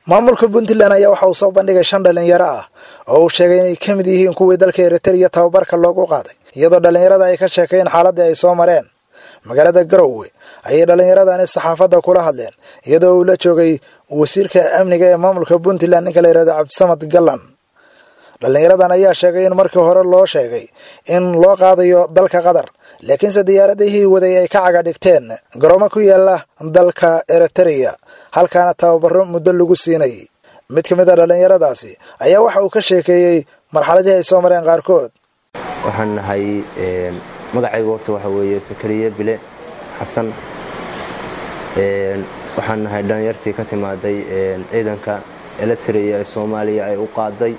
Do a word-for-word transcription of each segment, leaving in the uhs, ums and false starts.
maamulka Puntland ayaa waxa uu soo bandhigay shan dhalinyaro ah oo uu sheegay inay ka mid yihiin kuwii dalka Eritrea tababarka loogu qaaday iyadoo dhalinyarada ay ka sheekeen xaaladii ay soo mareen magaalada Garowe ayay dhalinyaradani saxaafadda kula hadleen iyadoo uu la joogay wasiirka amniga ee maamulka Puntland ninka la yiraahdo Cabdisamad Gallan. dhalinyaradan ayaa sheegay in markii hore loo sheegay in loo qaadayo dalka Qatar laakiinse diyaaradihii waday ay ka caga dhigteen garoomo ku yaala dalka Eritrea halkaana tababaro muddo lagu siinay. mid ka mid ah dhalinyaradaasi ayaa waxa uu ka sheekeeyay marxaladii ay soo mareen qaarkood. waxaan nahay ee magacayga horta waxa weeye Sakariye Bile Xasan ee waxaan nahay dhalinyartii ka timaaday ee ciidanka Eritrea ee Soomaaliya ay u qaaday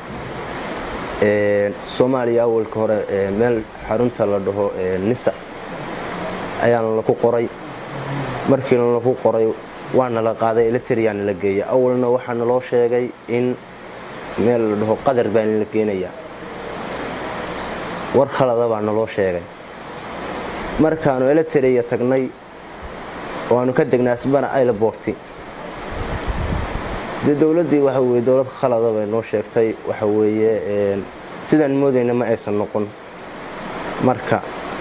ee Soomaaliya awalka hore ee meel xarunta la dhaho ee Nisa ayaan la ku qoray markii la ku qoray waana la qaaday Eritrea la geeyay awalna waxaan loo sheegay in meel la dhaho Qatar baan la keenaya war khalada baan loo sheegay markaan Eritrea tagnay waanu ka degnaa Asmara airport dawladii waxa weeye dawlad khalada bay noo sheegtay waxa weeye ee sidaan moodayna ma aysan noqon marka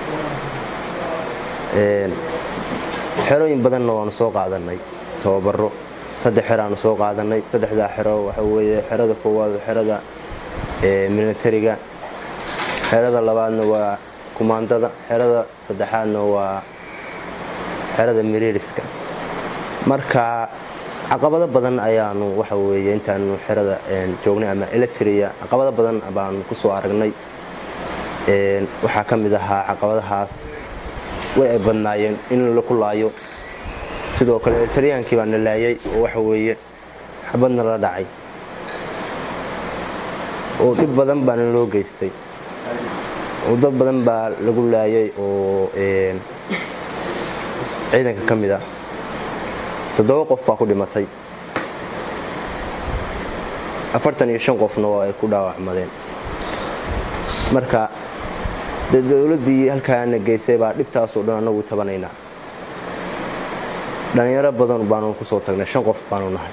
ee xerooyin badan oo aan soo qaadanay tababaro saddex xero aan soo qaadanay saddexda xero waxa weeye xerada koowaad xerada ee militariga xerada labaadna waa kumaandada xerada saddexaadna waa xerada militariska marka caqabado badan ayaanu waxa weeye intaanu xerada een joognay ama Eritrea caqabado badan baan ku soo aragnay een waxa kamid ahaa caqabadahaas way ay badnaayeen in la kulaayo sidoo kale Eritreankii baan laayay oo waxa weeye xabadna la dhacay oo dib badan baan loo geystay oo dad badan baa lagu laayay oo een ciidanka kamid ah toddoba qof baa ku dhimatay afartan iyo shan qofna waa ay ku dhaawacmadeen marka dawladii halkaan geysay baa dhibtaas oo dhan anagu tabanayna dhalinyaro badan baan ku soo tagnay shan qof baan nahay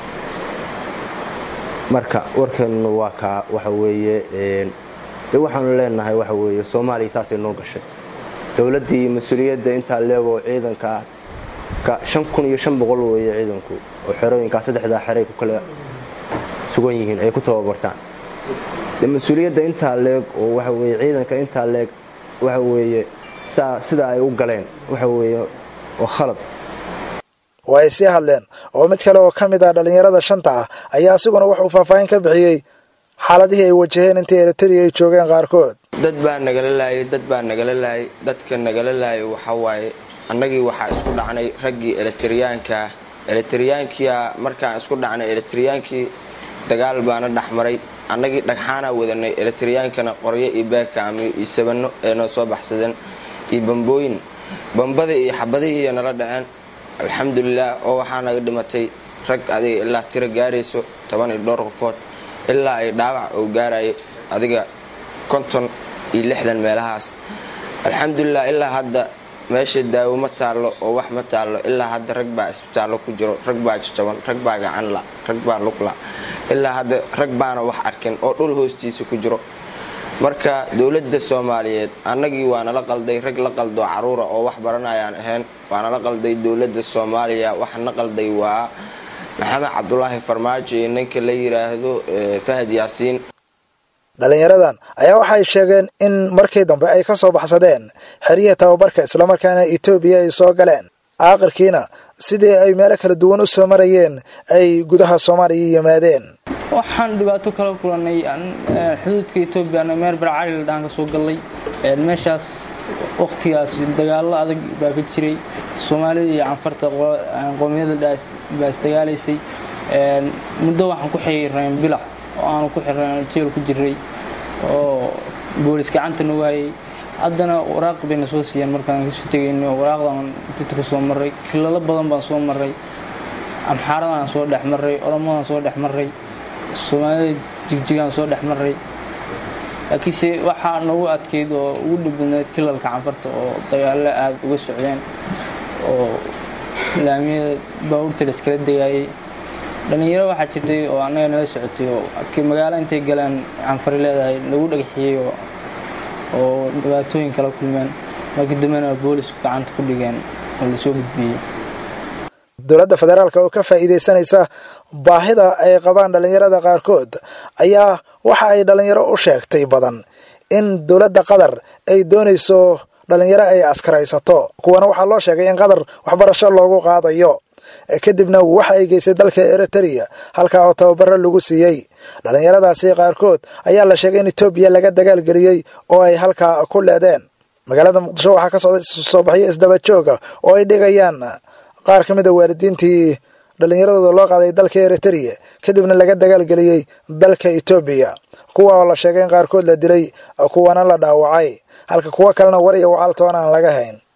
marka warkeenu waa ka waxa weeye ee waxaan leenahay waxa weeye Soomaaliya saasay noo gashay dawladii mas'uuliyadda inta leego ciidankaas ka shan kun iyo shan boqol weeye ciidanku oo xerooyinka saddexda xeray ku kala sugan yihiin ay ku tababartaan mas'uuliyadda inta leeg oo waxa weeye ciidanka inta leeg waxa weeye sida ay u galeen waxa weeye oo khalad way si hadleen oo mid kale oo kamid ah dhalinyarada shanta ah ayaa asiguna wax uu faahfaahin ka bixiyay xaaladii ay wajaheen intii Eritrea ay joogeen qaarkood. dad baa nagala laayay dad baa nagala laayay dadka nagala laayay waxa waaye annagii waxa isku dhacnay raggii Eritreanka Eritreankiya markaan isku dhacnay Eritreankii dagaal baana dhaxmaray annagii dhagxaana wadanay Eritreankana qoryo iyo baakaami iyo sabano ee noo soo baxsadeen iyo bambooyin bambada iyo xabadihii nala dhaceen alxamdulillah oo waxa naga dhimatay rag adiga ilaa tiro gaarayso toban iyo dhowr qofood ilaa ay dhaawac oo gaaray adiga konton iyo lixdan meelahaas alxamdulillah ilaa hadda meesha daawo ma taalo oo wax ma taalo ilaa hadda rag baa isbitaal ku jiro rag baa jaban rag baa gacan la rag baa luqla ilaa hadda rag baana wax arkin oo dhul hoostiisa ku jiro marka dawladda Soomaaliyeed annagii waana la qalday rag la qaldo caruura oo wax baranayaan ahayn waana la qalday dawladda Soomaaliya wax na qalday waa Maxamed Cabdullaahi Farmaajo ninka la yiraahdo Fahad Yaasiin. dhalinyaradan ayaa waxay sheegeen in markii dambe ay ka soo baxsadeen xiriyaha tababarka isla markaana Ethiopia ay soo galeen aakhirkiina sidii ay meel kala duwan u soo marayeen ay gudaha Soomaaliya yimaadeen. waxaan dhibaato kala kulanay xuduudka Ethiopia na meer barcaal daan ka soo galay meeshaas waqtigaas dagaal adag baa ka jiray Soomaaliya iyo Anfarta qoomiyadda baas dagaalaysay muddo waxaan ku xiriirnay bila oo aan ku xiriirnay jeel ku jiray oo booliska gacanta noo hayay haddana waraaq bayna soo siiyeen markaan ka soo tagaynay waraaqdan inta ku soo maray kilala badan baan soo maray amxaaradan soo dhex maray oromadan soo dhex maray Soomaaliya jigjigan soo dhex maray laakiin waxa nagu adkeyd oo ugu dhibanayd kilalka Anfarta oo dagaal aad uga socdeen oo laamiyada baawurta iskala dagayay dhalinyaro waxaa jirtay oo anaga nala socotay oo magaalo intay galaan canfar leedahay lagu dhagaxiyay oo dhibaatooyin kala kulmeen markii dambena boolisku gacanta ku dhigeen oo la soo gudbiyay. dowladda federaalka oo ka faa'iideysanaysa baahida ay qabaan dhalinyarada qaarkood ayaa waxa ay dhalinyaro u sheegtay badan in dowladda Qatar ay doonayso dhalinyaro ay askaraysato kuwana waxaa loo sheegay in Qatar waxbarasho loogu qaadayo kadibna waxa ay geysay dalka Eritrea halka oo tababar lagu siiyay dhalinyaradaasi qaarkood ayaa la sheegay in Ethiopia laga dagaal galiyay oo ay halka ku leedeen magaalada Muqdisho waxa ka socday soo baxay isdaba jooga oo ay dhigayaan qaar kamid ah waalidiintii dhalinyaradooda loo qaaday dalka Eritrea kadibna laga dagaal galiyay dalka Ethiopia kuwa oo la sheegay in qaarkood la dilay kuwana la dhaawacay halka kuwa kalena war iyo wacaltoona aan laga hayn.